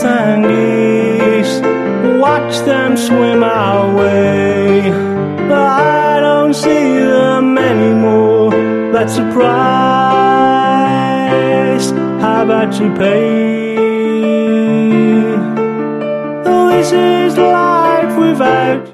and geese, watch them swim our way. But I don't see them anymore. That's a price I've had to pay. Oh, this is life without